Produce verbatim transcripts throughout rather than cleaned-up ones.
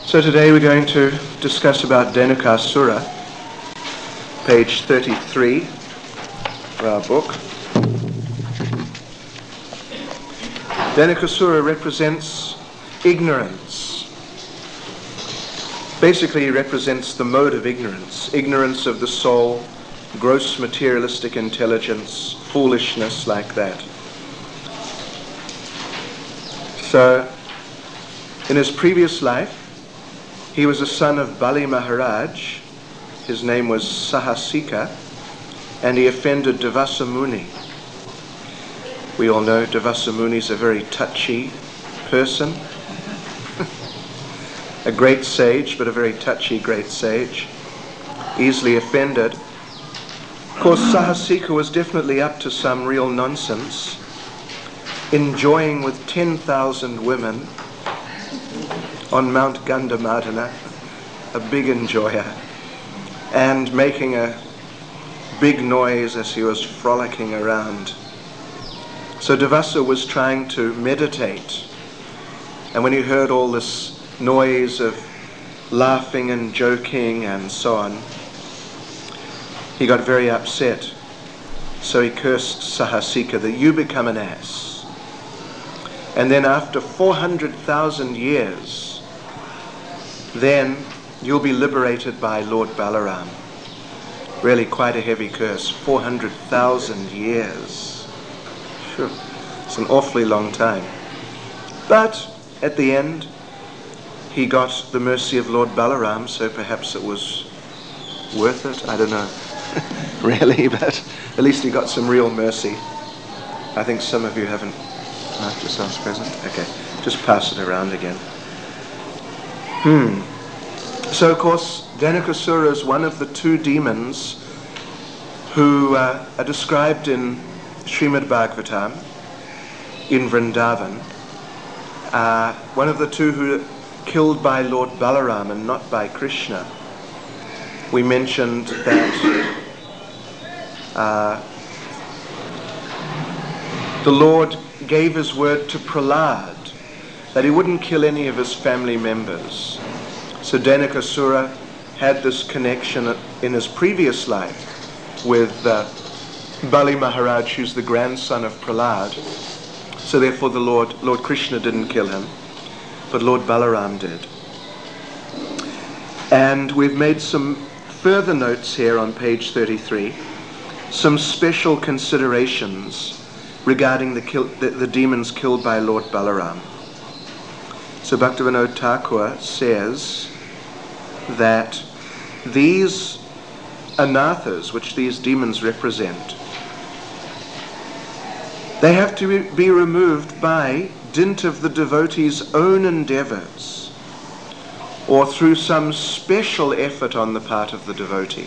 So today we're going to discuss about Dhenukasura, page thirty-three of our book. Dhenukasura represents ignorance. Basically, he represents the mode of ignorance. Ignorance of the soul, gross materialistic intelligence, foolishness like that. So, in his previous life, he was a son of Bali Maharaj. His name was Sahasika, and he offended Durvasa Muni. We all know Durvasa Muni is a very touchy person. A great sage, but a very touchy great sage. Easily offended. Of course, Sahasika was definitely up to some real nonsense, enjoying with ten thousand women on Mount Gandhamadana, a big enjoyer, and making a big noise as he was frolicking around. So Durvasa was trying to meditate, and when he heard all this noise of laughing and joking and so on, he got very upset. So he cursed Sahasika that you become an ass. And then after four hundred thousand years, then you'll be liberated by Lord Balaram. Really quite a heavy curse. four hundred thousand years. Sure. It's an awfully long time. But at the end, he got the mercy of Lord Balaram, so perhaps it was worth it. I don't know. Really, but at least he got some real mercy. I think some of you haven't marked yourselves present. Okay, just pass it around again. Hmm. So, of course, Dhenukasura is one of the two demons who uh, are described in Srimad Bhagavatam, in Vrindavan. Uh, one of the two who are killed by Lord Balaram and not by Krishna. We mentioned that uh, the Lord gave his word to Prahlad that he wouldn't kill any of his family members. So Dhenukasura had this connection in his previous life with uh, Bali Maharaj, who's the grandson of Prahlad. So therefore the Lord, Lord Krishna didn't kill him, but Lord Balaram did. And we've made some further notes here on page thirty-three, some special considerations regarding the, kill, the, the demons killed by Lord Balaram. So Bhaktivinoda Thakur says that these anathas, which these demons represent, they have to be removed by dint of the devotee's own endeavors, or through some special effort on the part of the devotee.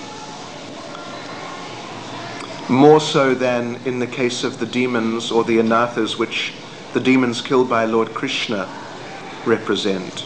More so than in the case of the demons or the anathas which the demons killed by Lord Krishna represent.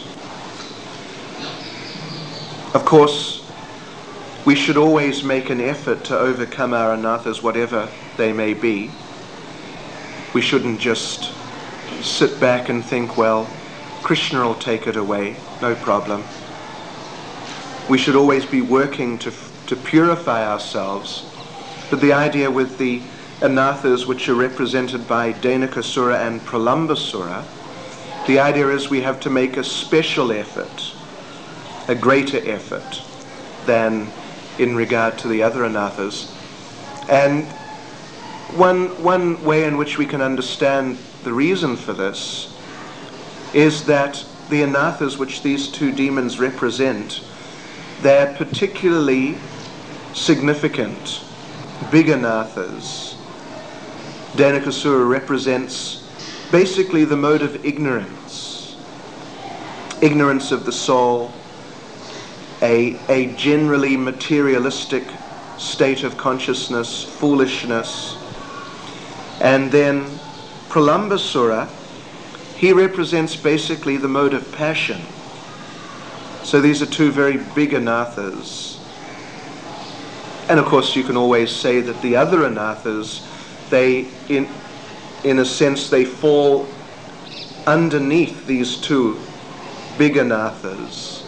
Of course, we should always make an effort to overcome our anathas, whatever they may be. We shouldn't just sit back and think, well, Krishna will take it away, no problem. We should always be working to, to purify ourselves. But the idea with the anathas which are represented by Dhenukasura and Pralambasura, the idea is we have to make a special effort, a greater effort than in regard to the other anathas. And one, one way in which we can understand the reason for this is that the anathas which these two demons represent, they're particularly significant, big anathas. Dhenukasura represents basically the mode of ignorance, ignorance of the soul, a, a generally materialistic state of consciousness, foolishness. And then Pralambasura, he represents basically the mode of passion. So these are two very big anathas. And of course you can always say that the other anathas, they, in, in a sense, they fall underneath these two big anathas.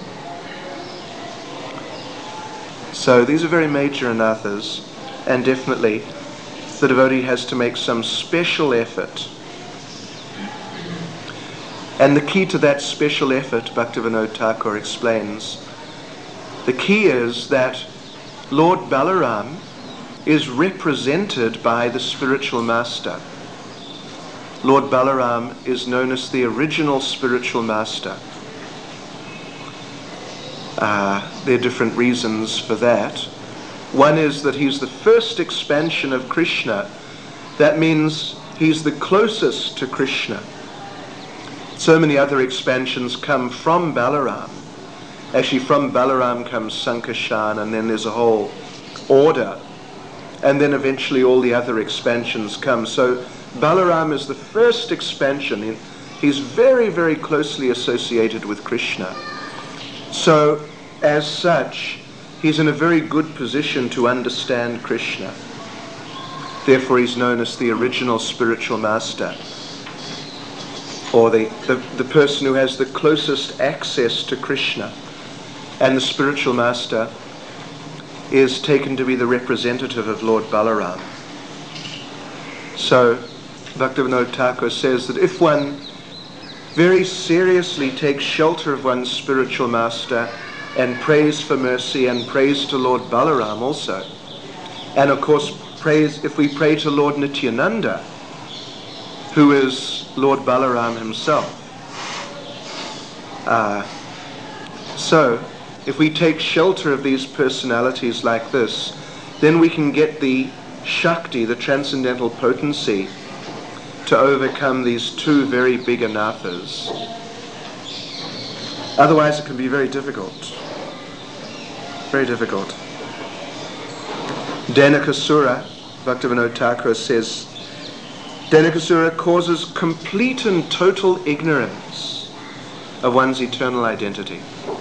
So these are very major anathas, and definitely the devotee has to make some special effort. And the key to that special effort, Bhaktivinoda Thakur explains, the key is that Lord Balaram is represented by the spiritual master. Lord Balaram is known as the original spiritual master. Uh, there are different reasons for that. One is that he's the first expansion of Krishna. That means he's the closest to Krishna. So many other expansions come from Balaram. Actually, from Balaram comes Sankarshan, and then there's a whole order. And then eventually all the other expansions come. So Balaram is the first expansion. He's very, very closely associated with Krishna. So, as such, he's in a very good position to understand Krishna. Therefore, he's known as the original spiritual master, or the, the, the person who has the closest access to Krishna. And the spiritual master is taken to be the representative of Lord Balaram. So, Bhaktivinoda Thakur says that if one very seriously takes shelter of one's spiritual master and prays for mercy and prays to Lord Balaram also, and of course prays, if we pray to Lord Nityananda, who is Lord Balaram himself, uh, so if we take shelter of these personalities like this, then we can get the Shakti, the transcendental potency, to overcome these two very big anathas. Otherwise it can be very difficult. Very difficult. Dhenukasura, Bhaktivinoda Thakur says, Dhenukasura causes complete and total ignorance of one's eternal identity.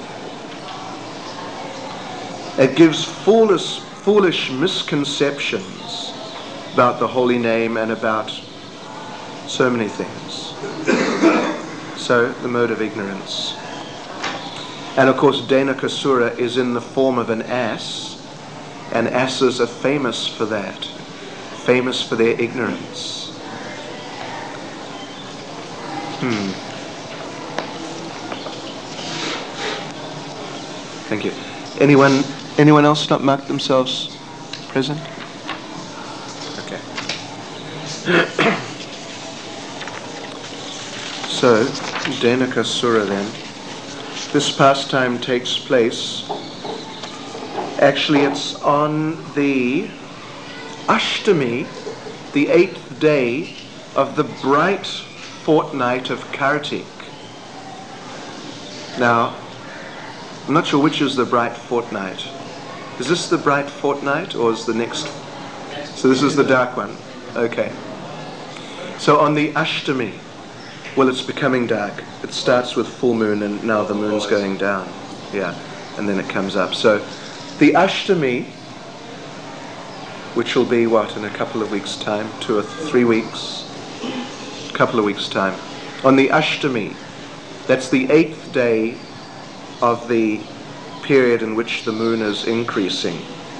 It gives foolish, foolish misconceptions about the holy name and about so many things. So, the mode of ignorance. And of course, Dhenukasura is in the form of an ass, and asses are famous for that, famous for their ignorance. Hmm. Thank you. Anyone, anyone else not marked themselves present? Okay. So, Dhenukasura then. This pastime takes place, actually it's on the Ashtami, the eighth day of the bright fortnight of Kartik. Now, I'm not sure which is the bright fortnight. Is this the bright fortnight or is the next? So this is the dark one. Okay. So on the Ashtami, well, it's becoming dark. It starts with full moon and now the moon's going down. Yeah, and then it comes up. So the Ashtami, which will be what, in a couple of weeks' time, two or three weeks, a couple of weeks' time. On the Ashtami, that's the eighth day of the period in which the moon is increasing.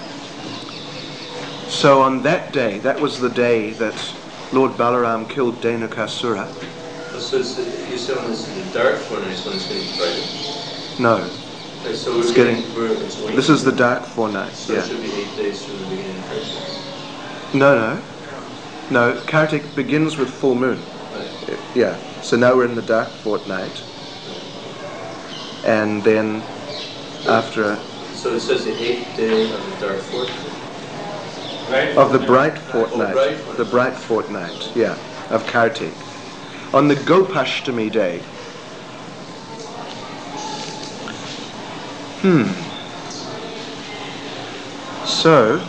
So on that day, that was the day that Lord Balaram killed Dhenukasura. So it's, you said when it's the dark fortnight, when it's getting brighter? No. Okay, so it's we're getting, getting we're, it's this is the dark fortnight, so yeah. it should be eight days from the beginning of Kartik. No, no. No, Kartik begins with full moon. Right. Yeah. So now we're in the dark fortnight. And then after a, so it says the eighth day of the dark fortnight. Right? of the bright fortnight, Oh, bright the bright fortnight, yeah, of Kartik. On the Gopashtami day, hmm. So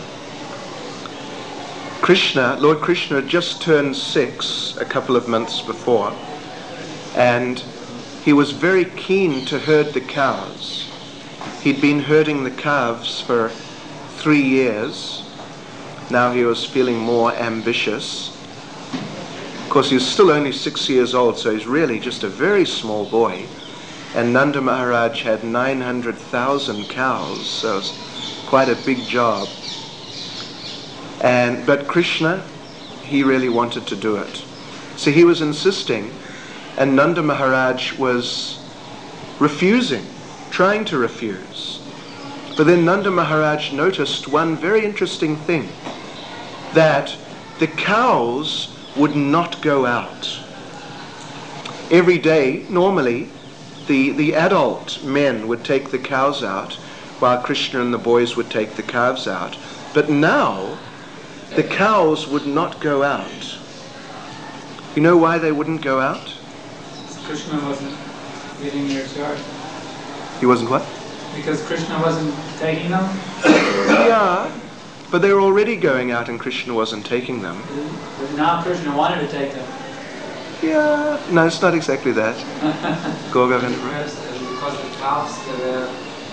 Krishna, Lord Krishna had just turned six a couple of months before, and he was very keen to herd the cows. He'd been herding the calves for three years. Now he was feeling more ambitious. Of course, he's still only six years old, so he's really just a very small boy. and Nanda Maharaj had nine hundred thousand cows, so it's quite a big job. And but Krishna, he really wanted to do it. So he was insisting, and Nanda Maharaj was refusing, trying to refuse. But then Nanda Maharaj noticed one very interesting thing, that the cows would not go out. Every day, normally, the, the adult men would take the cows out, while Krishna and the boys would take the calves out. But now, the cows would not go out. You know why they wouldn't go out? Krishna wasn't getting their charge. He wasn't what? Because Krishna wasn't taking them? Yeah, but they were already going out and Krishna wasn't taking them. But now Krishna wanted to take them. Yeah, no, it's not exactly that. Go, Govind. Because, uh, because the calves that were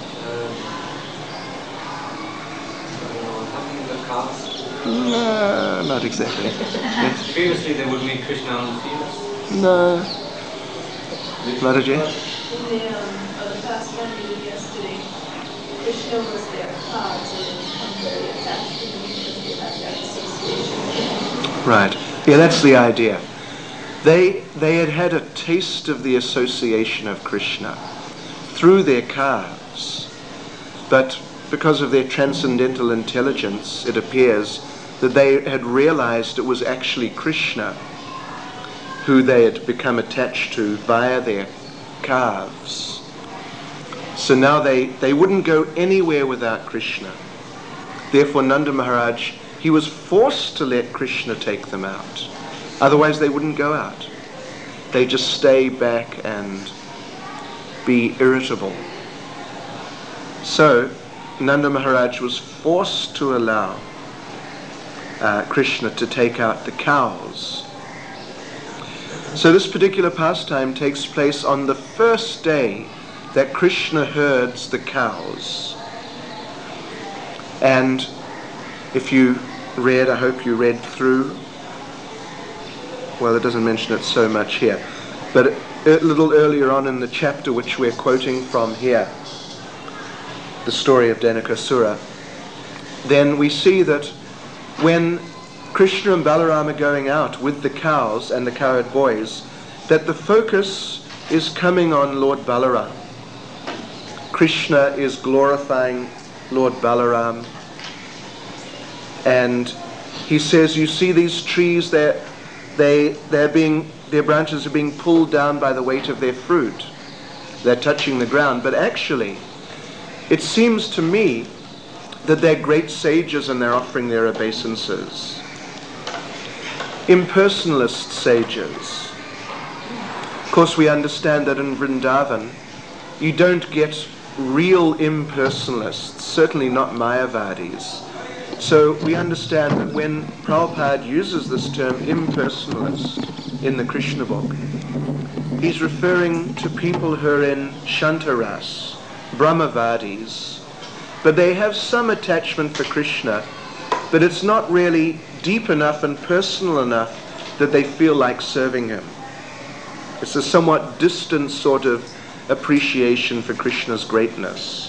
uh, having the calves. No, not exactly. Yes. Previously they would meet Krishna on the fields. No. Mataji? In the, um, uh, the past one we did yesterday, Krishna was their cause and become very attached to them because they had that association. Right. Yeah, that's the idea. They they had had a taste of the association of Krishna through their calves, but because of their transcendental intelligence, it appears that they had realized it was actually Krishna who they had become attached to via their calves. So now they, they wouldn't go anywhere without Krishna. Therefore Nanda Maharaj, he was forced to let Krishna take them out. Otherwise they wouldn't go out. They just stay back and be irritable. So Nanda Maharaj was forced to allow uh, Krishna to take out the cows. So this particular pastime takes place on the first day that Krishna herds the cows. And if you read, I hope you read through, well, it doesn't mention it so much here, but a little earlier on in the chapter which we're quoting from here, the story of Dhanukasura, then we see that when Krishna and Balaram are going out with the cows and the cowherd boys, that the focus is coming on Lord Balaram. Krishna is glorifying Lord Balaram, and he says, you see these trees, they're, they, they're being, their branches are being pulled down by the weight of their fruit. They're touching the ground, but actually, it seems to me that they're great sages and they're offering their obeisances. Impersonalist sages. Of course, we understand that in Vrindavan, you don't get real impersonalists, certainly not Mayavadis. So we understand that when Prabhupada uses this term impersonalist in the Krishna book, he's referring to people who are in Shantaras, Brahmavadis, but they have some attachment for Krishna, but it's not really deep enough and personal enough that they feel like serving him. It's a somewhat distant sort of appreciation for Krishna's greatness.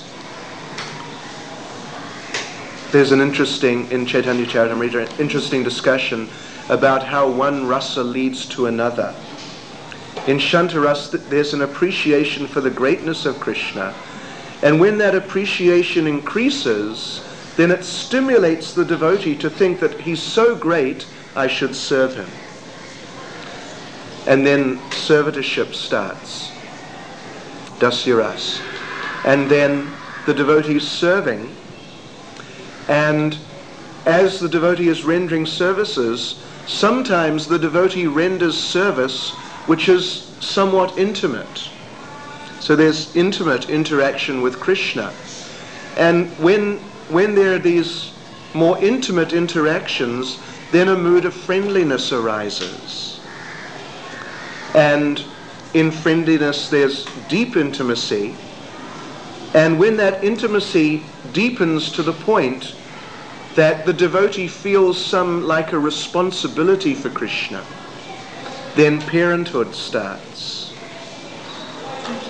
There's an interesting, in Chaitanya Charitamrita, an interesting discussion about how one rasa leads to another. In Shantaras, there's an appreciation for the greatness of Krishna, and when that appreciation increases, then it stimulates the devotee to think that he's so great, I should serve him. And then servitorship starts, dasyaras. And then the devotee is serving, and as the devotee is rendering services, sometimes the devotee renders service which is somewhat intimate. So there's intimate interaction with Krishna. And when when there are these more intimate interactions, then a mood of friendliness arises. And in friendliness there's deep intimacy. And when that intimacy deepens to the point that the devotee feels some like a responsibility for Krishna, then parenthood starts.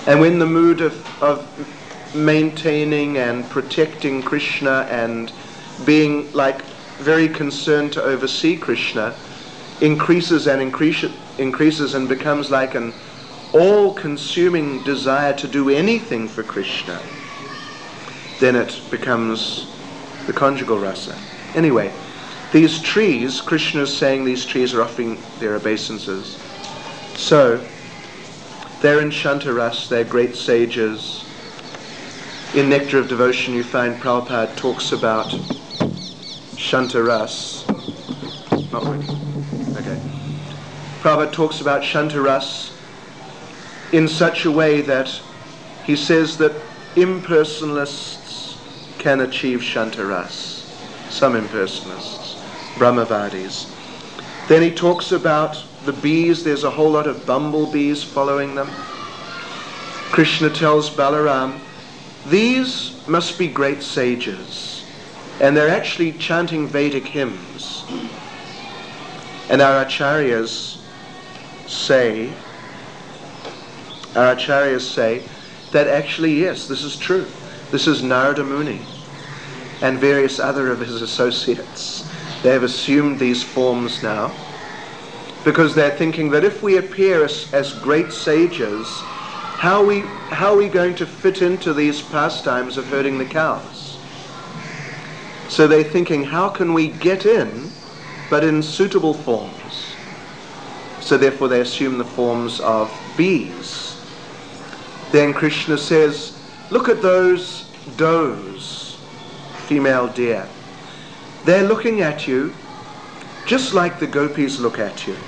And when the mood of, of maintaining and protecting Krishna and being like very concerned to oversee Krishna increases and increases, increases and becomes like an all-consuming desire to do anything for Krishna, then it becomes the conjugal rasa. Anyway, these trees, Krishna is saying these trees are offering their obeisances. So, they're in Shantaras, they're great sages. In Nectar of Devotion you find Prabhupada talks about Shantaras. Not working. Okay. Prabhupada talks about Shantaras in such a way that he says that impersonalists can achieve Shantaras. Some impersonalists, Brahmavadis. Then he talks about the bees. There's a whole lot of bumblebees following them. Krishna tells Balaram, these must be great sages, and they're actually chanting Vedic hymns. And our acharyas say, our acharyas say that actually, yes, this is true. This is Narada Muni and various other of his associates. They have assumed these forms now because they're thinking that if we appear as, as great sages, how are we, how are we going to fit into these pastimes of herding the cows? So they're thinking, how can we get in, but in suitable forms? So therefore they assume the forms of bees. Then Krishna says, look at those does, female deer. They're looking at you just like the gopis look at you.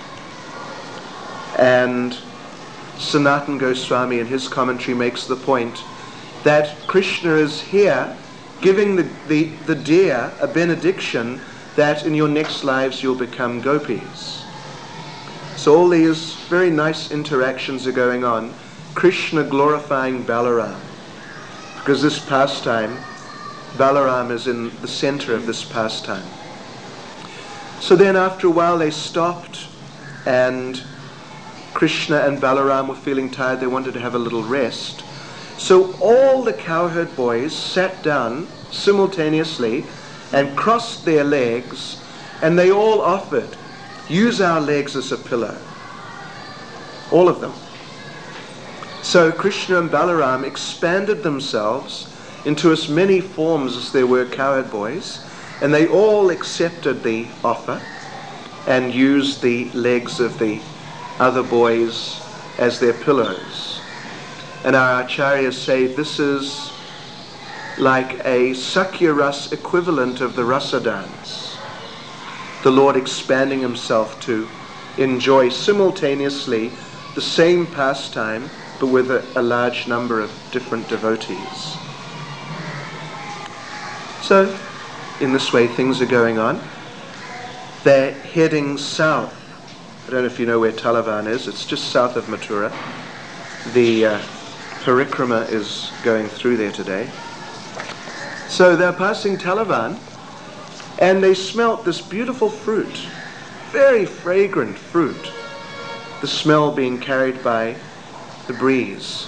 And Sanatana Goswami in his commentary makes the point that Krishna is here giving the, the, the deer a benediction that in your next lives you'll become gopis. So all these very nice interactions are going on. Krishna glorifying Balaram, because this pastime, Balaram is in the center of this pastime. So then after a while they stopped, and Krishna and Balaram were feeling tired. They wanted to have a little rest. So all the cowherd boys sat down simultaneously and crossed their legs, and they all offered, use our legs as a pillow. All of them. So Krishna and Balaram expanded themselves into as many forms as there were cowherd boys, and they all accepted the offer and used the legs of the other boys as their pillows. And our acharyas say this is like a Sakya Ras equivalent of the Rasa dance. The Lord expanding himself to enjoy simultaneously the same pastime, but with a, a large number of different devotees. So, in this way things are going on. They're heading south. I don't know if you know where Talavan is. It's just south of Mathura. The uh, parikrama is going through there today. So they're passing Talavan, and they smelt this beautiful fruit, very fragrant fruit, the smell being carried by the breeze.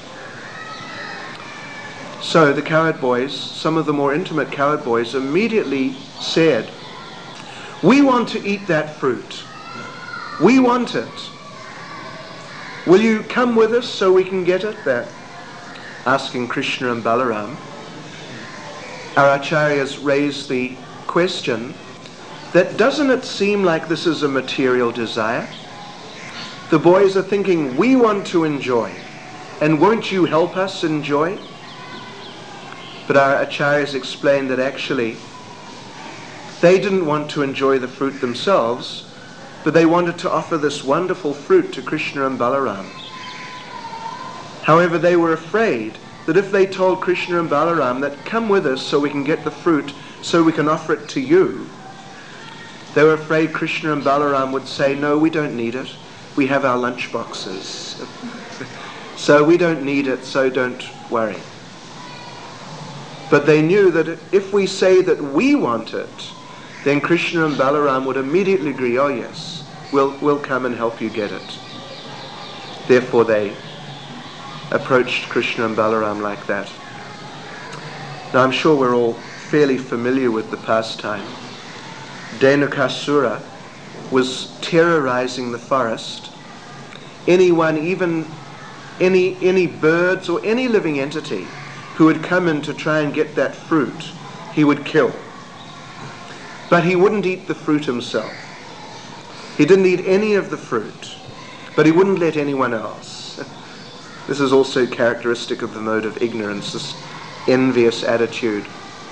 So the cowherd boys, some of the more intimate cowherd boys, immediately said, we want to eat that fruit. We want it. Will you come with us so we can get it? They're asking Krishna and Balaram. Our acharyas raise the question that doesn't it seem like this is a material desire? The boys are thinking, we want to enjoy, and won't you help us enjoy? But our acharyas explain that actually they didn't want to enjoy the fruit themselves, but they wanted to offer this wonderful fruit to Krishna and Balaram. However, they were afraid that if they told Krishna and Balaram that come with us so we can get the fruit, so we can offer it to you, they were afraid Krishna and Balaram would say, no, we don't need it. We have our lunch boxes. So we don't need it, so don't worry. But they knew that if we say that we want it, then Krishna and Balaram would immediately agree, oh yes, we'll, we'll come and help you get it. Therefore they approached Krishna and Balaram like that. Now I'm sure we're all fairly familiar with the pastime. Dhenukasura was terrorizing the forest. Anyone, even any any birds or any living entity who would come in to try and get that fruit, he would kill. But he wouldn't eat the fruit himself. He didn't eat any of the fruit, but he wouldn't let anyone else. This is also characteristic of the mode of ignorance, this envious attitude.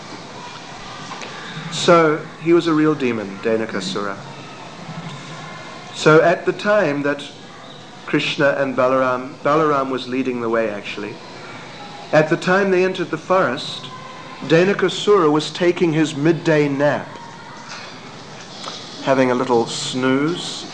So he was a real demon, Dhenukasura. So at the time that Krishna and Balaram, Balaram was leading the way actually, at the time they entered the forest, Dhenukasura was taking his midday nap, having a little snooze.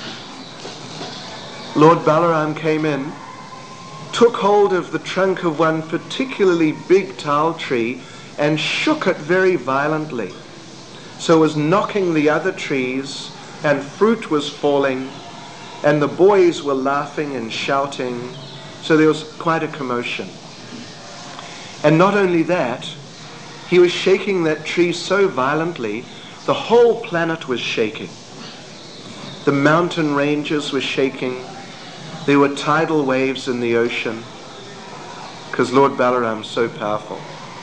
Lord Balaram came in, took hold of the trunk of one particularly big tal tree and shook it very violently. So it was knocking the other trees, and fruit was falling, and the boys were laughing and shouting. So there was quite a commotion. And not only that, he was shaking that tree so violently, the whole planet was shaking. The mountain ranges were shaking. There were tidal waves in the ocean, because Lord Balaram is so powerful.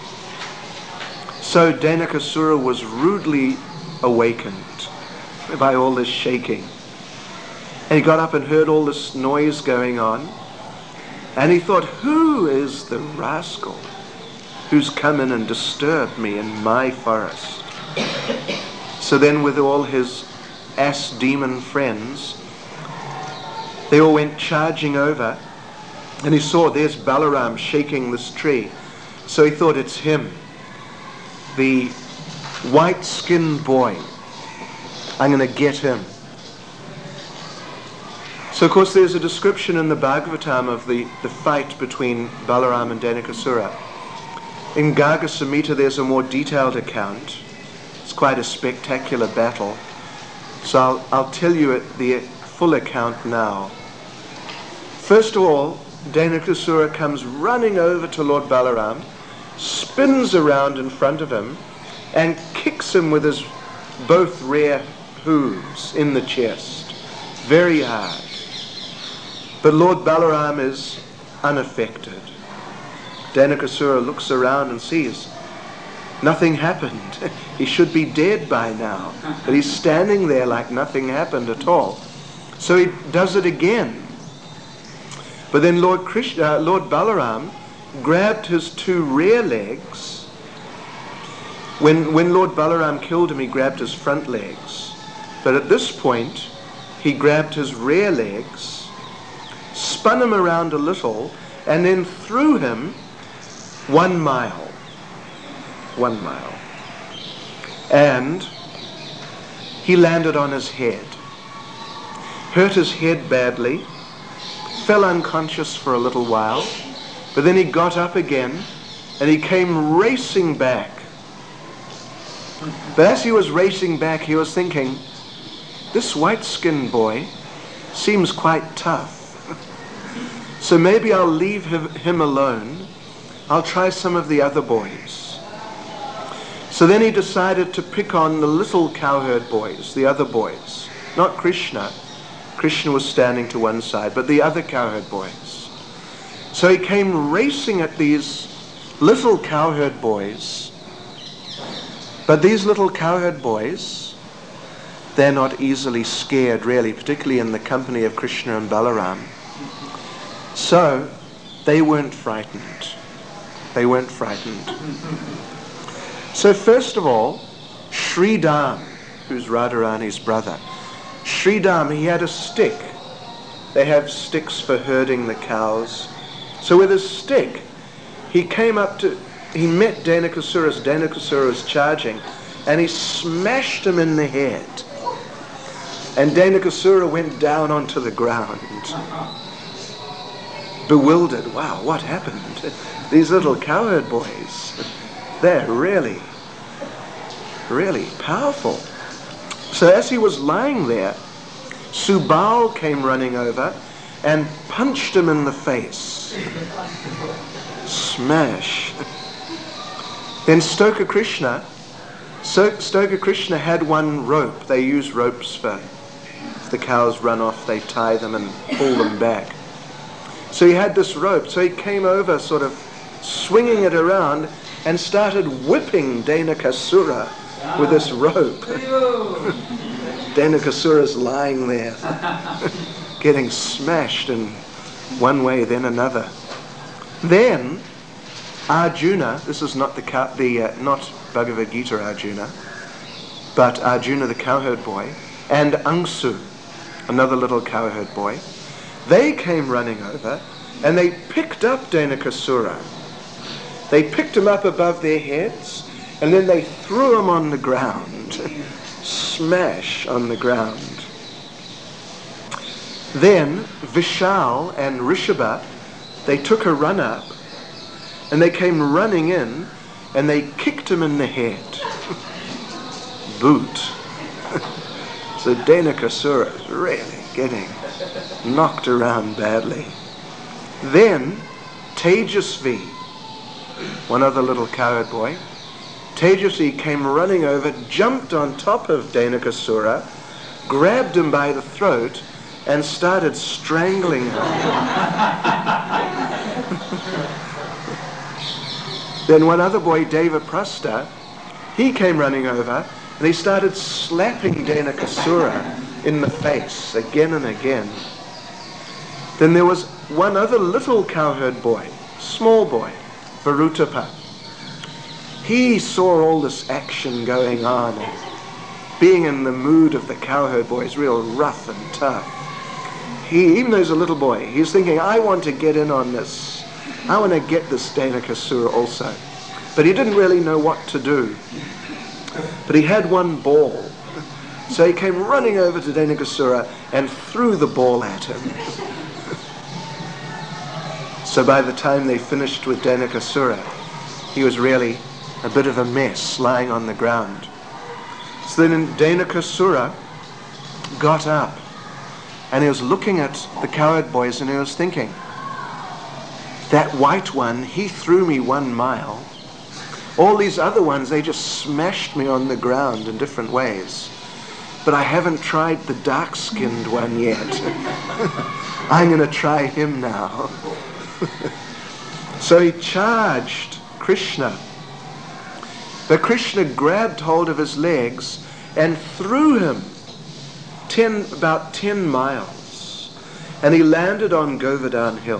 So Dhenukasura was rudely awakened by all this shaking. And he got up and heard all this noise going on. And he thought, who is the rascal who's come in and disturbed me in my forest? So then with all his ass demon friends, they all went charging over. And he saw there's Balaram shaking this tree. So he thought, it's him, the white-skinned boy. I'm going to get him. So of course there's a description in the Bhagavatam of the, the fight between Balaram and Dhenukasura. In Garga Samhita there's a more detailed account. It's quite a spectacular battle. So I'll, I'll tell you it, the full account now. First of all, Dhenukasura comes running over to Lord Balaram, spins around in front of him, and kicks him with his both rear hooves in the chest, very hard. But Lord Balaram is unaffected. Dhenukasura looks around and sees nothing happened. He should be dead by now, but he's standing there like nothing happened at all. So he does it again. But then Lord Krishna, uh, Lord Balaram grabbed his two rear legs. When, when Lord Balaram killed him, he grabbed his front legs. But at this point, he grabbed his rear legs, spun him around a little, and then threw him one mile. One mile. And he landed on his head. Hurt his head badly, fell unconscious for a little while, but then he got up again and he came racing back. But as he was racing back, he was thinking, this white-skinned boy seems quite tough. So maybe I'll leave him alone. I'll try some of the other boys. So then he decided to pick on the little cowherd boys, the other boys. Not Krishna. Krishna was standing to one side, but the other cowherd boys. So he came racing at these little cowherd boys. But these little cowherd boys, they're not easily scared really, particularly in the company of Krishna and Balaram. So they weren't frightened. They weren't frightened. So first of all, Sridham, who's Radharani's brother, Sridham, he had a stick. They have sticks for herding the cows. So with his stick, he came up to, he met Dhenukasura as Dhenukasura was charging, and he smashed him in the head. And Dhenukasura went down onto the ground, bewildered. Wow, what happened? These little cowherd boys, they're really, really powerful. So as he was lying there, Subal came running over and punched him in the face. Smash. Then Stoka Krishna, so Stoka Krishna had one rope. They use ropes for, if the cows run off, they tie them and pull them back. So he had this rope, so he came over sort of swinging it around and started whipping Dhenukasura with this rope. Dhenukasura's lying there, getting smashed in one way then another. Then Arjuna, this is not the the uh, not Bhagavad Gita Arjuna, but Arjuna the cowherd boy, and Angsu, another little cowherd boy, they came running over and they picked up Dhenukasura. They picked him up above their heads and then they threw him on the ground. Smash on the ground. Then Vishal and Rishabha, they took a run up and they came running in and they kicked him in the head. Boot. So Dhenukasura is really getting knocked around badly. Then Tejasvi, one other little cowherd boy, Tejasvi came running over, jumped on top of Dhenukasura, grabbed him by the throat and started strangling him. Then one other boy, Devaprastha, he came running over and he started slapping Dhenukasura in the face again and again. Then there was one other little cowherd boy, small boy, Varutapa. He saw all this action going on, and being in the mood of the cowherd boys, real rough and tough. He, even though he's a little boy, he's thinking, I want to get in on this. I want to get this Dhenukasura also. But he didn't really know what to do. But he had one ball. So he came running over to Dhenukasura and threw the ball at him. So by the time they finished with Dhenukasura, he was really a bit of a mess lying on the ground. So then Dhenukasura got up and he was looking at the cowherd boys and he was thinking, that white one, he threw me one mile. All these other ones, they just smashed me on the ground in different ways. But I haven't tried the dark-skinned one yet. I'm going to try him now. So he charged Krishna. But Krishna grabbed hold of his legs and threw him ten, about ten miles. And he landed on Govardhan Hill.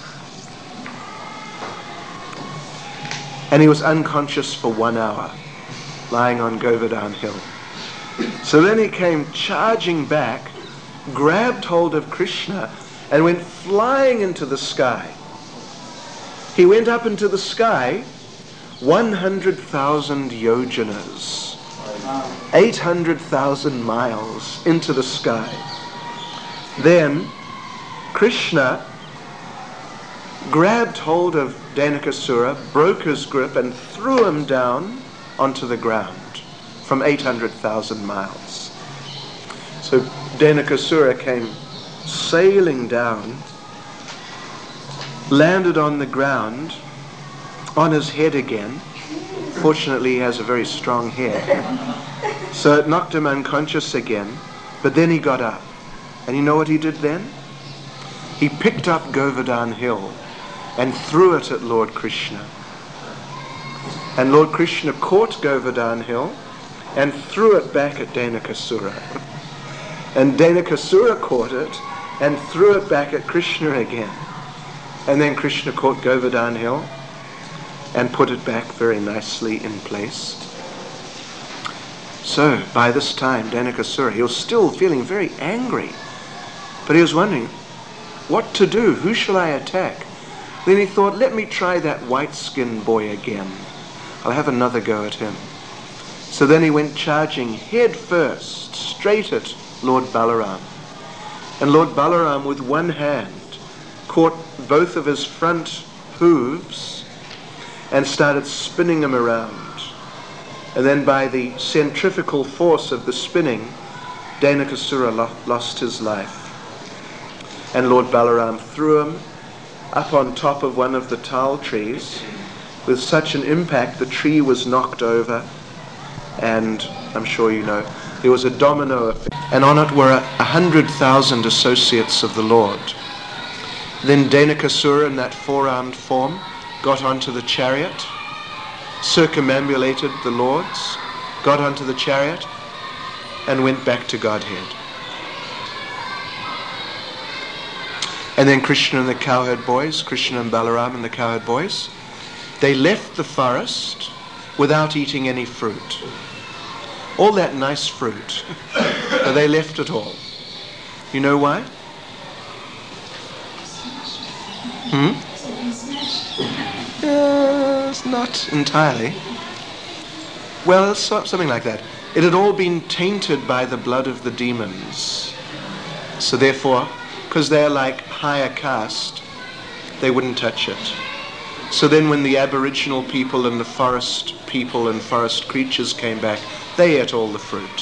And he was unconscious for one hour, lying on Govardhan Hill. So then he came charging back, grabbed hold of Krishna, and went flying into the sky. He went up into the sky one hundred thousand yojanas, eight hundred thousand miles into the sky. Then Krishna grabbed hold of Dhenukasura, broke his grip and threw him down onto the ground from eight hundred thousand miles. So Dhenukasura came sailing down, landed on the ground, on his head again. Fortunately, he has a very strong head. So it knocked him unconscious again, but then he got up. And you know what he did then? He picked up Govardhan Hill and threw it at Lord Krishna. And Lord Krishna caught Govardhan Hill and threw it back at Dhenukasura. And Dhenukasura caught it and threw it back at Krishna again. And then Krishna caught Govardhan Hill and put it back very nicely in place. So by this time, Dhenukasura, he was still feeling very angry, but he was wondering what to do. Who shall I attack? Then he thought, let me try that white-skinned boy again. I'll have another go at him. So then he went charging head first, straight at Lord Balaram. And Lord Balaram, with one hand, caught both of his front hooves and started spinning him around. And then by the centrifugal force of the spinning, Dhenukasura lo- lost his life. And Lord Balaram threw him up on top of one of the tal trees with such an impact the tree was knocked over, and I'm sure you know, there was a domino effect, and on it were a, a hundred thousand associates of the Lord. Then Dhenukasura in that four-armed form got onto the chariot, circumambulated the lords, got onto the chariot, and went back to Godhead. And then Krishna and the cowherd boys, Krishna and Balaram and the cowherd boys, they left the forest without eating any fruit. All that nice fruit, but they left it all. You know why? Hmm? Yes, not entirely. Well, so, something like that. It had all been tainted by the blood of the demons. So therefore, because they're like higher caste, they wouldn't touch it. So then when the Aboriginal people and the forest people and forest creatures came back, they ate all the fruit.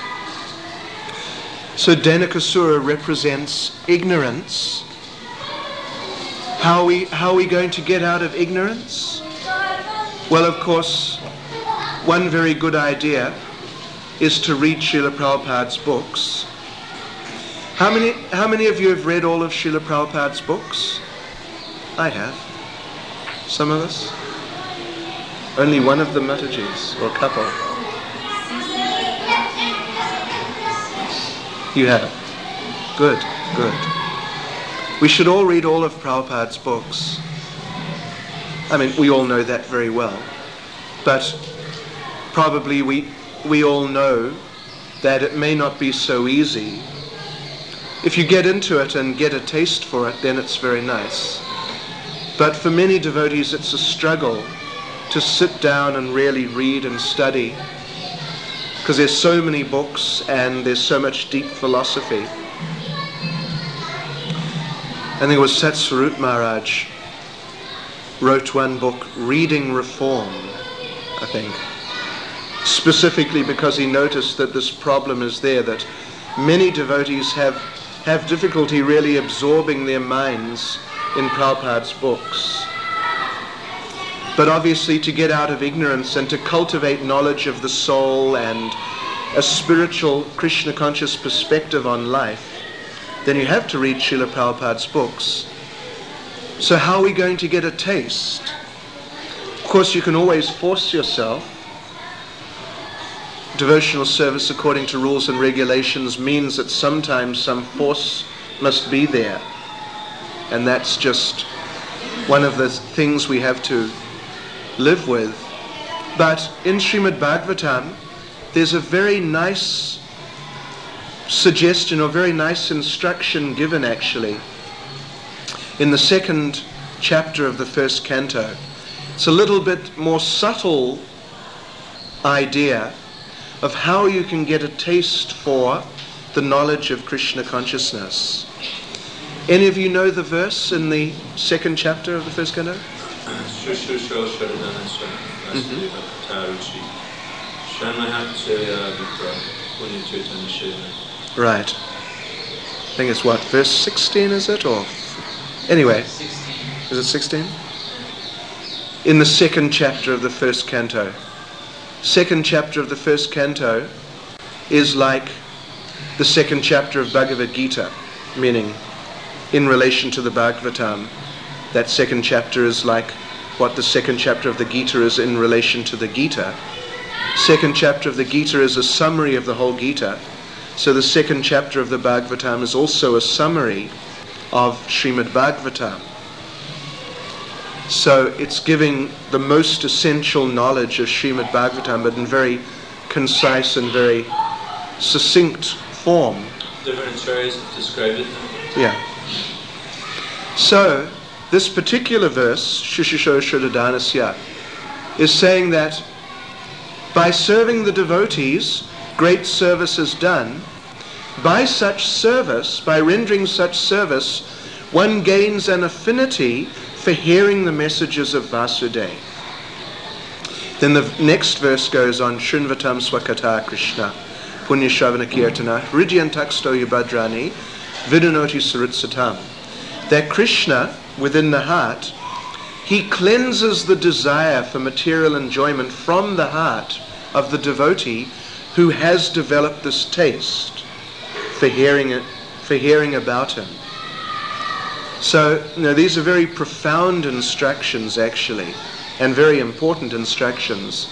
So Dhenukasura represents ignorance. How are we, how are we going to get out of ignorance? Well, of course, one very good idea is to read Srila Prabhupada's books. How many, how many of you have read all of Srila Prabhupada's books? I have. Some of us? Only one of the Matajis, or a couple. You have. Good, good. We should all read all of Prabhupada's books. I mean, we all know that very well. But probably we, we all know that it may not be so easy. If you get into it and get a taste for it, then it's very nice. But for many devotees, it's a struggle to sit down and really read and study, because there's so many books and there's so much deep philosophy. I think it was Satsvarup Maharaj wrote one book, Reading Reform, I think, specifically because he noticed that this problem is there, that many devotees have, have difficulty really absorbing their minds in Prabhupada's books. But obviously to get out of ignorance and to cultivate knowledge of the soul and a spiritual Krishna conscious perspective on life, then you have to read Srila Prabhupada's books. So how are we going to get a taste? Of course, you can always force yourself. Devotional service according to rules and regulations means that sometimes some force must be there. And that's just one of the things we have to live with. But in Srimad Bhagavatam, there's a very nice suggestion or very nice instruction given actually in the second chapter of the first canto. It's a little bit more subtle idea of how you can get a taste for the knowledge of Krishna consciousness. Any of you know the verse in the second chapter of the first canto? Right. I think it's what, verse sixteen is it? Or anyway, is it sixteen? In the second chapter of the first canto. Second chapter of the first canto is like the second chapter of Bhagavad Gita, meaning in relation to the Bhagavatam, that second chapter is like what the second chapter of the Gita is in relation to the Gita. Second chapter of the Gita is a summary of the whole Gita. So the second chapter of the Bhagavatam is also a summary of Srimad Bhagavatam. So it's giving the most essential knowledge of Srimad Bhagavatam, but in very concise and very succinct form. Different acharyas have described it now. Yeah. So this particular verse, Shushisho Shrudadanasya, is saying that by serving the devotees, great service is done. By such service, by rendering such service, one gains an affinity for hearing the messages of Vasudeva. Then the next verse goes on, Shrinvatam Swakata Krishna, Punya Shravana Kirtana, Hridyantaksto Yubhadrani, Vidunoti Sarutsatam. That Krishna, within the heart, he cleanses the desire for material enjoyment from the heart of the devotee who has developed this taste for hearing it, for hearing about him. So, you know, these are very profound instructions, actually, and very important instructions.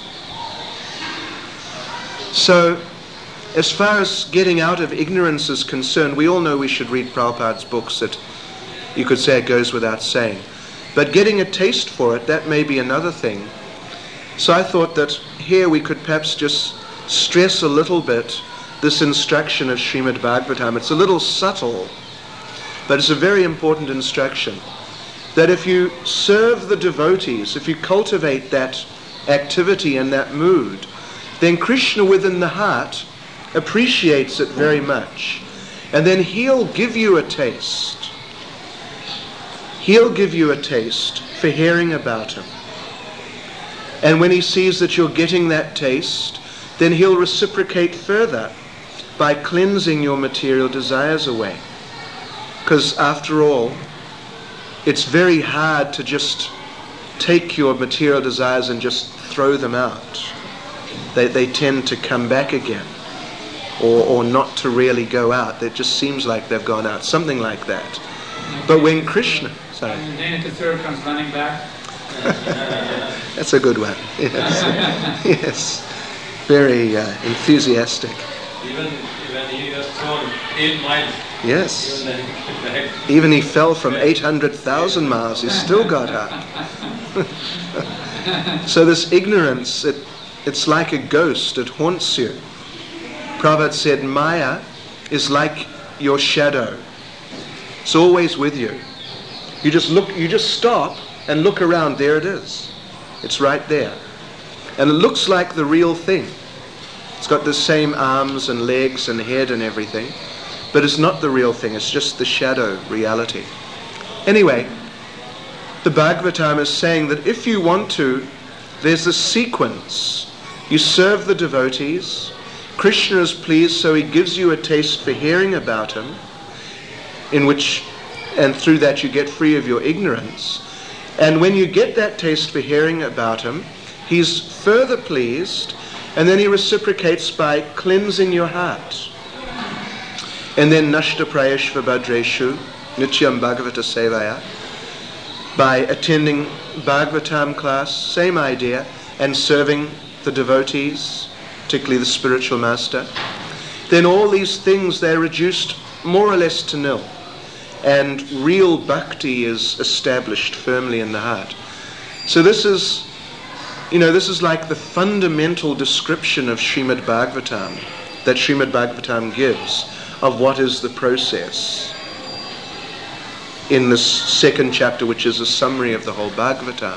So, as far as getting out of ignorance is concerned, we all know we should read Prabhupada's books. That you could say it goes without saying. But getting a taste for it, that may be another thing. So I thought that here we could perhaps just stress a little bit this instruction of Srimad Bhagavatam. It's a little subtle, but it's a very important instruction. That if you serve the devotees, if you cultivate that activity and that mood, then Krishna within the heart appreciates it very much. And then he'll give you a taste. He'll give you a taste for hearing about him. And when he sees that you're getting that taste, then he'll reciprocate further by cleansing your material desires away. Because after all, it's very hard to just take your material desires and just throw them out. They, they tend to come back again, or, or not to really go out. It just seems like they've gone out, something like that. But when Krishna... Sorry. And Dana Katsura comes running back. That's a good one. Yes, yes. Very uh, enthusiastic. Even when he was thrown eight miles. Yes. Even, then he Even he fell from eight hundred thousand miles, he still got up. So this ignorance, it, it's like a ghost, it haunts you. Prabhupada said, Maya is like your shadow. It's always with you. You just look, you just stop and look around, there it is. It's right there. And it looks like the real thing. It's got the same arms and legs and head and everything, but it's not the real thing, it's just the shadow reality. Anyway, the Bhagavatam is saying that if you want to, there's a sequence. You serve the devotees, Krishna is pleased, so he gives you a taste for hearing about him, in which, and through that you get free of your ignorance. And when you get that taste for hearing about him, he's further pleased, and then he reciprocates by cleansing your heart. And then nashta prayashva bhadreshu nityam bhagavata sevaya, by attending Bhagavatam class, same idea, and serving the devotees, particularly the spiritual master, then all these things, they're reduced more or less to nil. And real bhakti is established firmly in the heart. So this is, you know, this is like the fundamental description of Srimad Bhagavatam, that Srimad Bhagavatam gives, of what is the process in this second chapter, which is a summary of the whole Bhagavatam.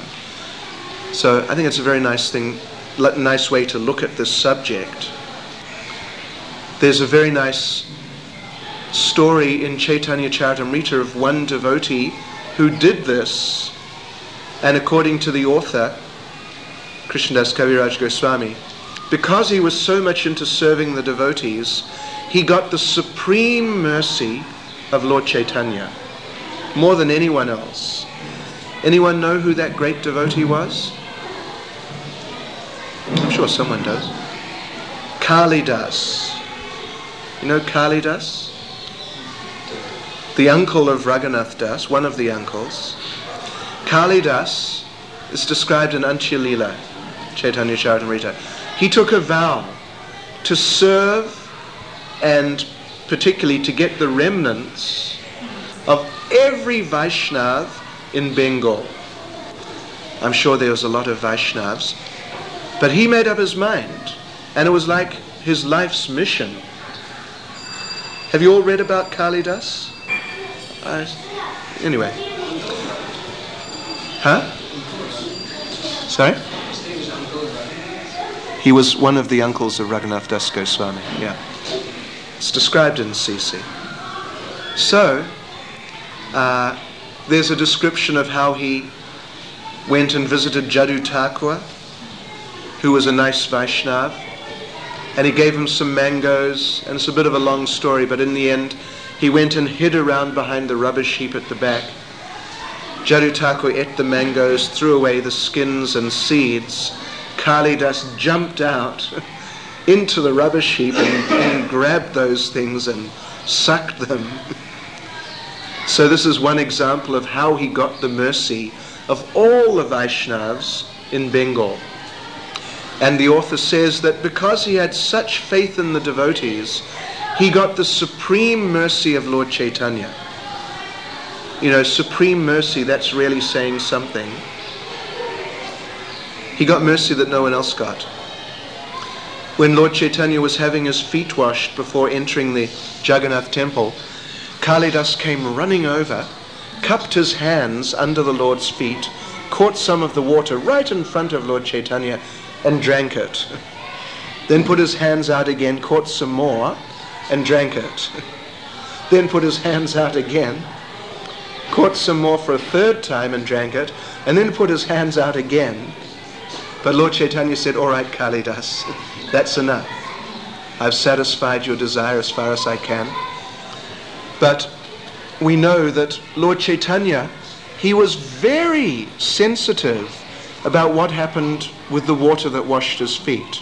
So I think it's a very nice thing, nice way to look at this subject. There's a very nice story in Chaitanya Charitamrita of one devotee who did this, and according to the author, Krishnadas Kaviraj Goswami, because he was so much into serving the devotees, he got the supreme mercy of Lord Chaitanya, more than anyone else. Anyone know who that great devotee was? I'm sure someone does. Kalidas. You know Kalidas? The uncle of Raghunath Das, one of the uncles. Kalidas is described in Antya Lila, Chaitanya Charitamrita. He took a vow to serve and particularly to get the remnants of every Vaishnav in Bengal. I'm sure there was a lot of Vaishnavs, but he made up his mind, and it was like his life's mission. Have you all read about Kalidas? Uh, anyway. Huh? Sorry? He was one of the uncles of Raghunath Das Goswami, yeah. It's described in C C. So, uh, there's a description of how he went and visited Jadu Thakur, who was a nice Vaishnav, and he gave him some mangoes, and it's a bit of a long story, but in the end, He went and hid around behind the rubbish heap at the back. Jarutako ate the mangoes, threw away the skins and seeds. Kalidas jumped out into the rubbish heap and, and grabbed those things and sucked them. So this is one example of how he got the mercy of all the Vaishnavas in Bengal. And the author says that because he had such faith in the devotees, he got the supreme mercy of Lord Chaitanya. You know, supreme mercy, that's really saying something. He got mercy that no one else got. When Lord Chaitanya was having his feet washed before entering the Jagannath temple, Kalidas came running over, cupped his hands under the Lord's feet, caught some of the water right in front of Lord Chaitanya and drank it. Then put his hands out again, caught some more and drank it. Then put his hands out again, caught some more for a third time and drank it, and then put his hands out again. But Lord Chaitanya said, "All right, Kalidas, that's enough. I've satisfied your desire as far as I can." But we know that Lord Chaitanya, he was very sensitive about what happened with the water that washed his feet.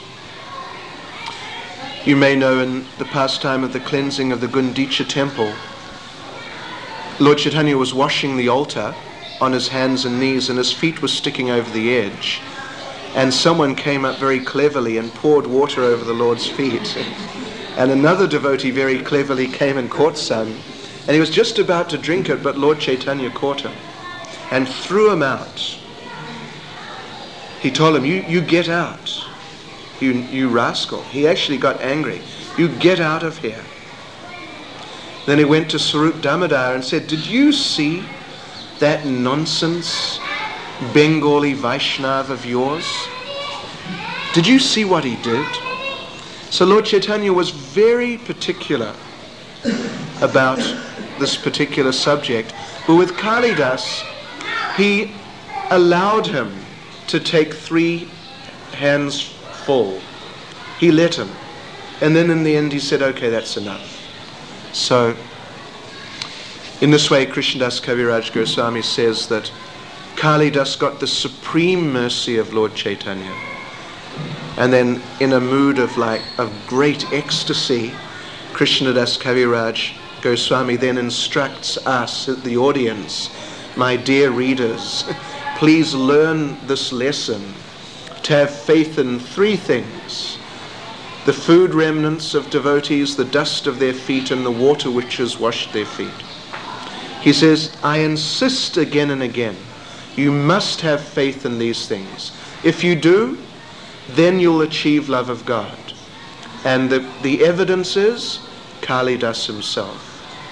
You may know in the pastime of the cleansing of the Gundicha temple, Lord Chaitanya was washing the altar on his hands and knees, and his feet were sticking over the edge. And someone came up very cleverly and poured water over the Lord's feet. And another devotee very cleverly came and caught some. And he was just about to drink it, but Lord Chaitanya caught him and threw him out. He told him, you, you get out, you, you rascal. He actually got angry. You get out of here. Then he went to Sarup Damodar and said, "Did you see that nonsense Bengali Vaishnava of yours? Did you see what he did?" So Lord Chaitanya was very particular about this particular subject. But with Kalidas, he allowed him to take three hands full. He let him. And then in the end he said, "Okay, that's enough." So in this way, Krishnadas Kaviraj Goswami says that Kalidas got the supreme mercy of Lord Chaitanya. And then in a mood of like of great ecstasy, Krishnadas Kaviraj Goswami then instructs us, the audience, my dear readers, please learn this lesson, to have faith in three things: the food remnants of devotees, the dust of their feet, and the water which has washed their feet. He says, I insist again and again, you must have faith in these things. If you do, then you'll achieve love of God. And the, the evidence is Kalidas himself.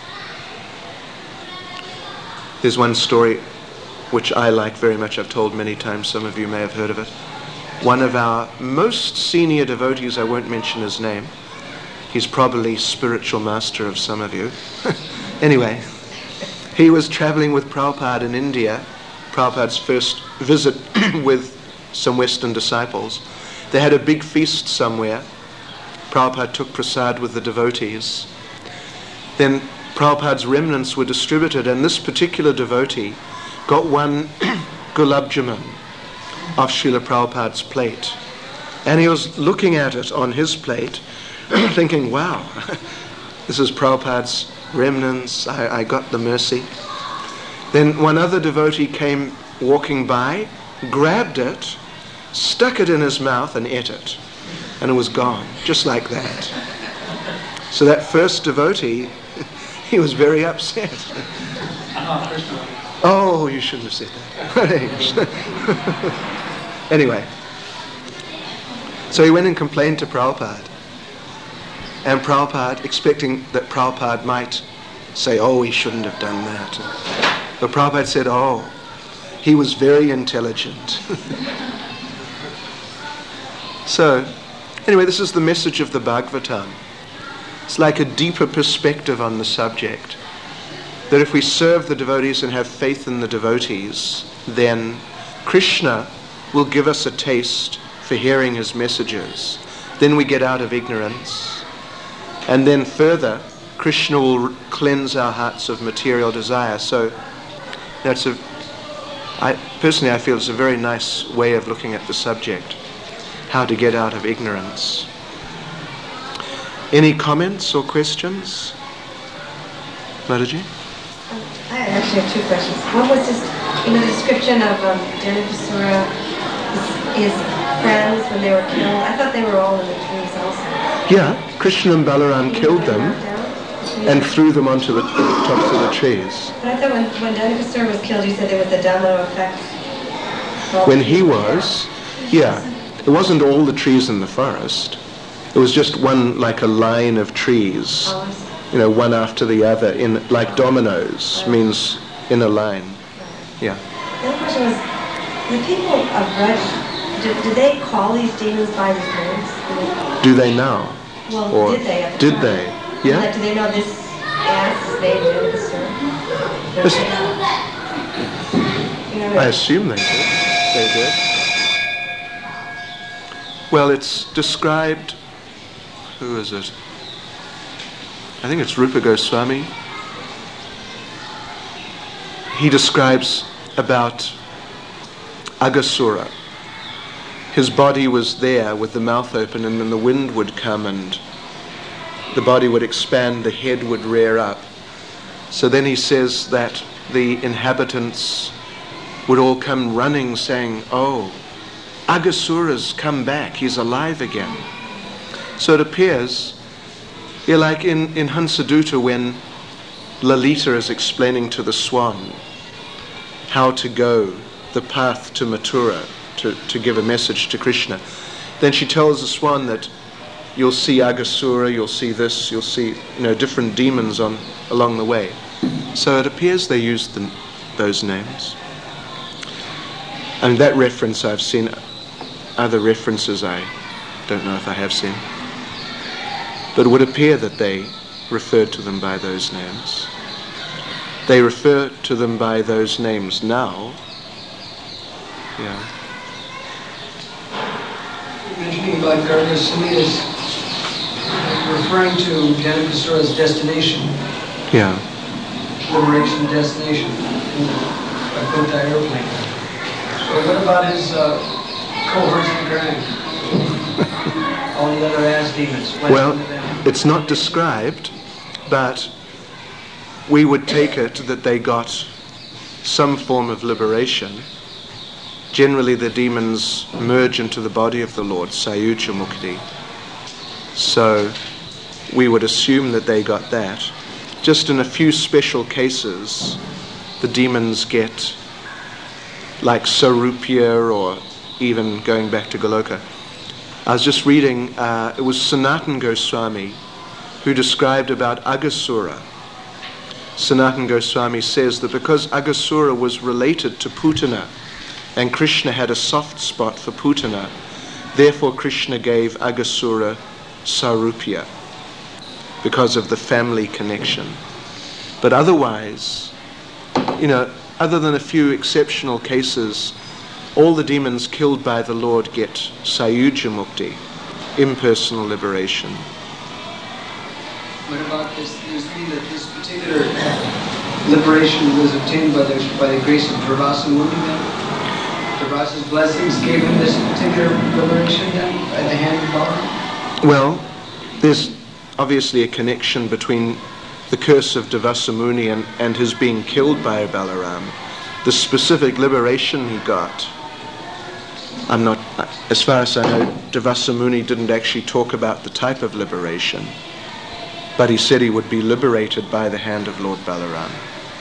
There's one story which I like very much. I've told many times. Some of you may have heard of it. One of our most senior devotees, I won't mention his name. He's probably spiritual master of some of you. Anyway, he was traveling with Prabhupada in India, Prabhupada's first visit with some Western disciples. They had a big feast somewhere. Prabhupada took prasad with the devotees. Then Prabhupada's remnants were distributed, and this particular devotee got one gulab jamun off Srila Prabhupada's plate. And he was looking at it on his plate, thinking, wow, this is Prabhupada's remnants, I, I got the mercy. Then one other devotee came walking by, grabbed it, stuck it in his mouth and ate it. And it was gone, just like that. So that first devotee, he was very upset. Oh, you shouldn't have said that. Anyway, so he went and complained to Prabhupada. And Prabhupada, expecting that Prabhupada might say, oh, he shouldn't have done that. But Prabhupada said, oh, he was very intelligent. So, anyway, this is the message of the Bhagavatam. It's like a deeper perspective on the subject. That if we serve the devotees and have faith in the devotees, then Krishna will give us a taste for hearing his messages. Then we get out of ignorance. And then further, Krishna will cleanse our hearts of material desire. So that's a, I, personally I feel it's a very nice way of looking at the subject, how to get out of ignorance. Any comments or questions? Mataji? I actually have two questions. One was just, you know, the description of um, Janakasura, his, his friends when they were killed. I thought they were all in the trees also. Yeah, Krishna and Balaram killed them and threw them onto the tops of the trees. But I thought when, when Janakasura was killed, you said there was a domino effect. When he was, yeah, it wasn't all the trees in the forest. It was just one, like a line of trees, Oh, I see. you know, one after the other, in like dominoes, means in a line. Yeah. The other question was, the people of Braj, did, did they call these demons by these names? Do they now? Well, Or did they at the did time? they? Like, Yeah? do they know this ass is named Janakasura? Yes. You know what I I mean? assume they did. They did. Well, it's described, who is it? I think it's Rupa Goswami. He describes about Aghasura. His body was there with the mouth open, and then the wind would come and the body would expand, the head would rear up. So then he says that the inhabitants would all come running saying, "Oh, Aghasura's come back, he's alive again." So it appears, yeah, like in, in Hansadutta when Lalita is explaining to the swan how to go the path to Mathura, to, to give a message to Krishna. Then she tells the swan that you'll see Aghasura, you'll see this, you'll see, you know, different demons on along the way. So it appears they used the, those names. And that reference I've seen. Other references I don't know if I have seen. But it would appear that they referred to them by those names. They refer to them by those names now. Yeah. Mentioning about Garga Samhitas, referring to Janakasura's destination, Yeah. liberation destination, in the Vaikuntha airplane. So what about his uh, cohorts in Grand? All the other ass demons. What Well, happened to them? it's not described, but we would take it that they got some form of liberation. Generally, the demons merge into the body of the Lord, Sayuja Mukti. So we would assume that they got that. Just in a few special cases, the demons get like Sarupya, or even going back to Goloka. I was just reading, uh, it was Sanatan Goswami who described about Aghasura. Sanatan Goswami says that because Aghasura was related to Putana, and Krishna had a soft spot for Putana, therefore Krishna gave Aghasura Sarupya, because of the family connection. But otherwise, you know, other than a few exceptional cases, all the demons killed by the Lord get Sayuja Mukti, impersonal liberation. What about this? You see that this particular liberation was obtained by the by the grace of Durvasa Muni then? Durvasa's blessings gave him this particular liberation then by the hand of Balaram? Well, there's obviously a connection between the curse of Durvasa Muni and, and his being killed by Balaram. The specific liberation he got, I'm not, as far as I know, Durvasa Muni didn't actually talk about the type of liberation, but he said he would be liberated by the hand of Lord Balaram.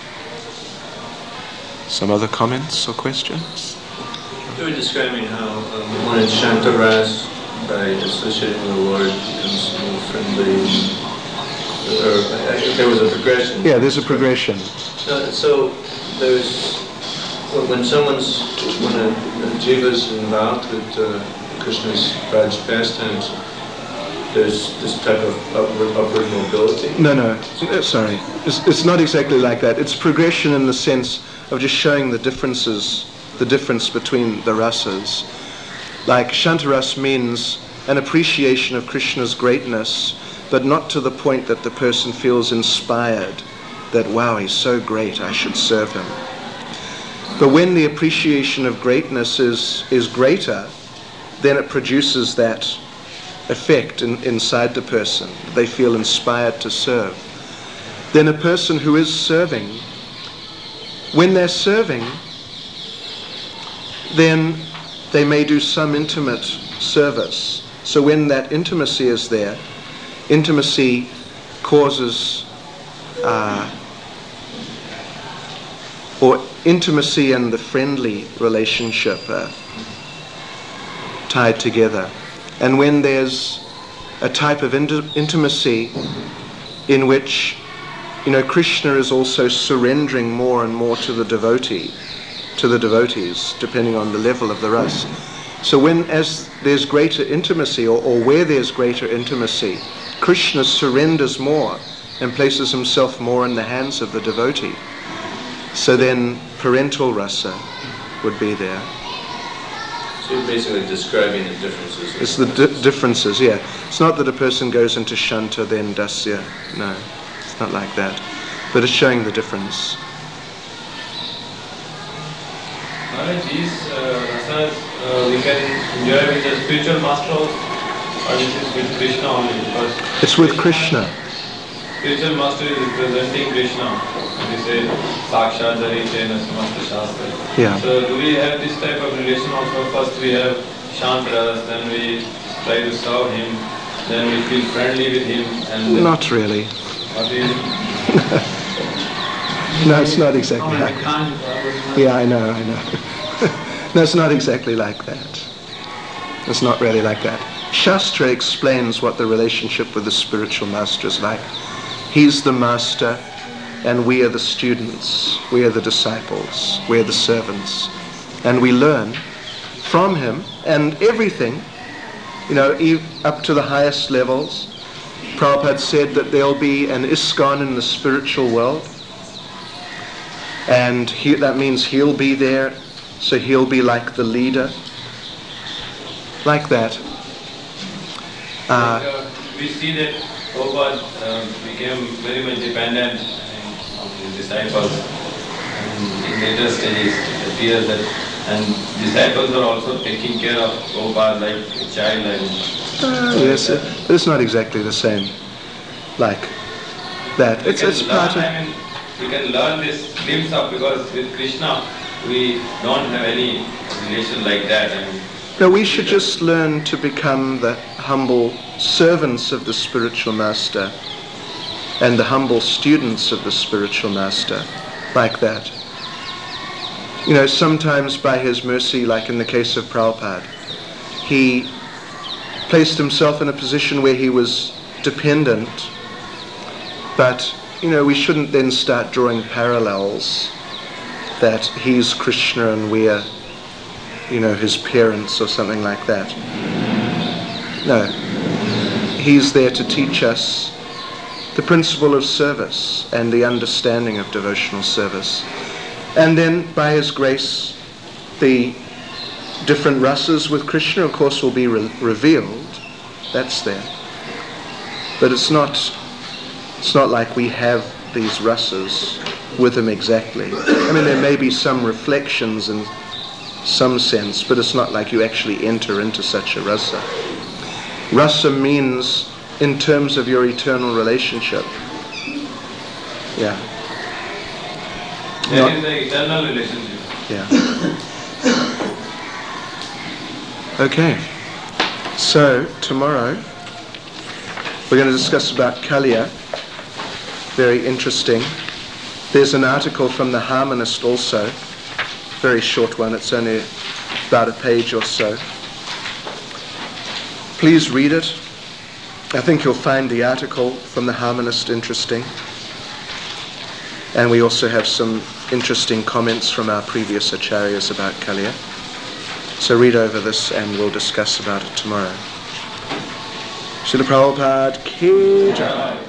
Some other comments or questions? You were describing how um, one in Shantaras, by associating with the Lord, becomes more friendly. Or, uh, there was a progression. Yeah, there's a progression. So, so there's, when someone's, when a, a jiva's involved with uh, Krishna's Raj pastimes, there's this type of upward, upward mobility? No, no, uh, sorry. It's, it's not exactly like that. It's progression in the sense of just showing the differences, the difference between the rasas. Like Shantaras means an appreciation of Krishna's greatness but not to the point that the person feels inspired that, wow, he's so great, I should serve him. But when the appreciation of greatness is, is greater, then it produces that effect in, inside the person. They feel inspired to serve. Then a person who is serving, when they're serving, then they may do some intimate service. So when that intimacy is there, intimacy causes, uh, or intimacy and the friendly relationship are tied together. And when there's a type of int- intimacy in which, you know, Krishna is also surrendering more and more to the devotee, to the devotees, depending on the level of the ras. So when, as there's greater intimacy, or, or where there's greater intimacy, Krishna surrenders more and places himself more in the hands of the devotee. So then parental rasa would be there. So you're basically describing the differences. It's the di- differences, yeah. It's not that a person goes into Shanta, then Dasya. No, it's not like that. But it's showing the difference. Maharaj, these uh, rasas uh, we can enjoy with the spiritual master also, or this is with Krishna only? Because It's with Krishna. Spiritual master is representing Krishna. We say Sakshat Dharite Nasamasta Shastra. Yeah. So do we have this type of relation also? First we have Shantras, then we try to serve him, then we feel friendly with him, and then Not really. what is No, it's not exactly Oh, like I that. can't. Yeah, I know, I know. No, it's not exactly like that. It's not really like that. Shastra explains what the relationship with the spiritual master is like. He's the master, and we are the students. We are the disciples. We are the servants. And we learn from him, and everything, you know, ev- up to the highest levels. Prabhupada said that there'll be an ISKCON in the spiritual world, and he, that means he'll be there, so he'll be like the leader, like that. like, Uh, uh, we see that Prabhupada uh, became very much dependent uh, on his disciples, and in later stages it appears that, and disciples are also taking care of Prabhupada like a child. And uh, yes, uh, but it's not exactly the same, like that. we It's can it's learn, part of. I mean, we can learn this glimpse of, because with Krishna we don't have any relation like that. I mean, No, we should just learn to become the humble servants of the spiritual master and the humble students of the spiritual master, like that. You know, sometimes by his mercy, like in the case of Prabhupada, he placed himself in a position where he was dependent, but, you know, we shouldn't then start drawing parallels that he's Krishna and we are, you know, his parents or something like that. No. He's there to teach us the principle of service and the understanding of devotional service. And then, by his grace, the different rasas with Krishna, of course, will be re- revealed. That's there. But it's not, it's not like we have these rasas with him exactly. I mean, there may be some reflections in some sense, but it's not like you actually enter into such a rasa. Rasa means in terms of your eternal relationship. Yeah. that Not- is the eternal relationship. Yeah. Okay. So tomorrow we're going to discuss about Kaliya. Very interesting. There's an article from the Harmonist also. Very short one. It's only about a page or so. Please read it. I think you'll find the article from the Harmonist interesting. And we also have some interesting comments from our previous acharyas about Kaliya. So read over this and we'll discuss about it tomorrow. Srila Prabhupada ki jai.